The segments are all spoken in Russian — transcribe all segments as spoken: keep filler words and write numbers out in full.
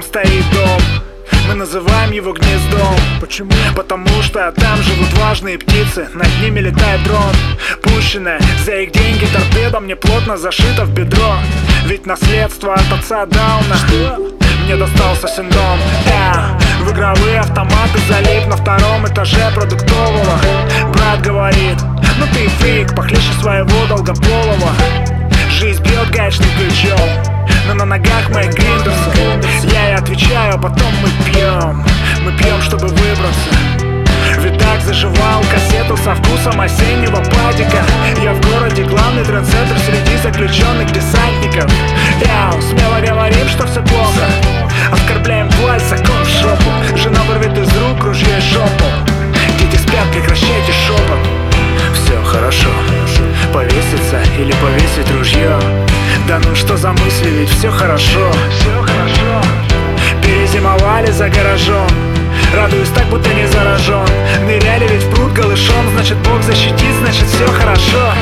стоит дом. Мы называем его гнездом. Почему? Потому что там живут важные птицы, над ними летает дрон. Пущенная за их деньги торпеда мне плотно зашита в бедро. Ведь наследство от отца Дауна мне достался синдром. Yeah. В игровые автоматы залип на втором этаже продуктового. Брат говорит: ну ты фрик, похлеще своего долгополого. Жизнь бьет гаечным ключом, но на ногах моих гриндерсы. Я и отвечаю, а потом мы пьем. Мы пьем, чтобы выбраться. Ведь так заживал кассету со вкусом осеннего падика. Я в городе главный трендсеттер среди заключенных десантников. Я смело говорим, что все плохо. Оскорбляем власть, закон в шопу. Жена вырвет из рук ружье и жопу. Дети спят, прекращайте шепот. Все хорошо, повеситься или повесить ружье. Да ну что за мысли, ведь все хорошо. Все хорошо. Перезимовали за гаражом. Радуюсь так, будто не заражен. Ныряли ведь в пруд голышом. Значит, Бог защитит, значит все хорошо.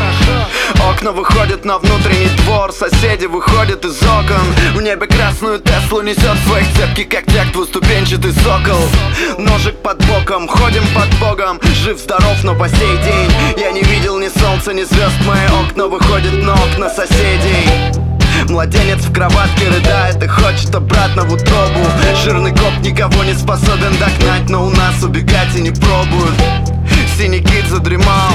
Окна выходят на внутренний двор. Соседи выходят из окон. В небе красную Теслу несет в своих цепких когтях двуступенчатый сокол. Ножик под боком, ходим под Богом. Жив-здоров, но по сей день я не видел ни солнца, ни звезд. Мои окна выходят на окна соседей. Младенец в кроватке рыдает и хочет обратно в утробу. Жирный коп никого не способен догнать, но у нас убегать и не пробуют. Синий кит задремал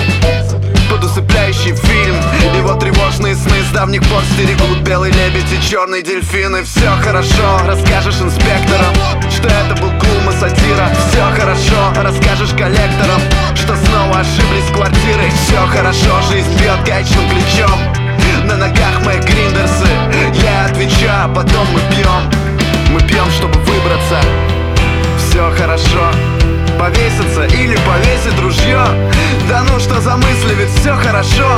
под усыпляющий фильм. Его тревожные сны с давних пор стерегут белый лебедь и черный дельфин. И все хорошо, расскажешь инспекторам, что это был клум и сатира. Все хорошо, расскажешь коллекторам, что снова ошиблись квартирой. Все хорошо, жизнь бьет гаечным ключом. На ногах мои гриндерсы. Я отвечаю, а потом мы пьем. Мы пьем, чтобы выбраться. Все хорошо, повеситься или повесить ружье. Да ну что за мысли, ведь все хорошо.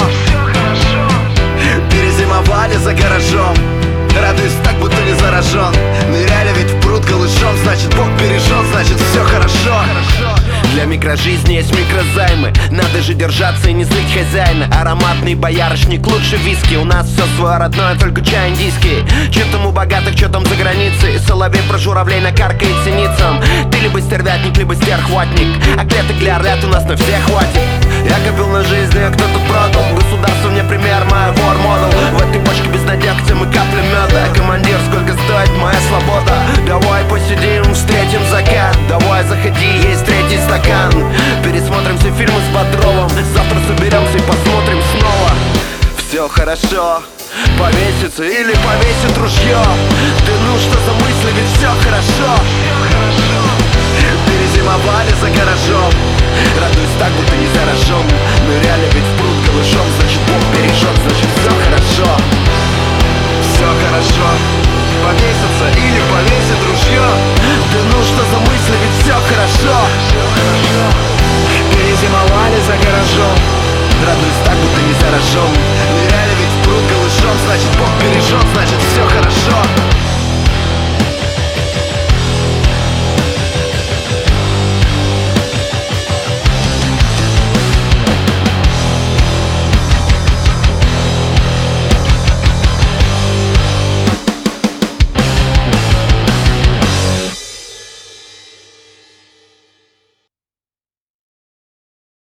Перезимовали за гаражом. Радуюсь так, будто не заражен. Ныряли ведь в пруд голышом. Значит, Бог бережет, значит все хорошо. Для микрожизни есть микрозаймы. Надо же держаться и не злить хозяина. Ароматный боярышник, лучше виски. У нас все свое родное, только чай индийский. Че там у богатых, че там за границей. Соловей про журавлей накаркает синицам. Ты либо стервятник, либо стерхватник. А клеток для орлят у нас на всех хватит. Я копил на жизни, а кто-то продал. Государство мне пример, моя вор-модел. В этой бочке без надегтя мы капли меда. Командир, сколько стоит моя свобода? Давай посидим, встретим закат. Давай заходи, есть третий стакан. Пересмотрим все фильмы с Бодровым. Завтра соберемся и посмотрим снова. Все хорошо, повеситься или повесить ружье. Ты ну что за мысли, ведь все хорошо. Перезимовали за гаражом. Радуюсь так, будто не заражен.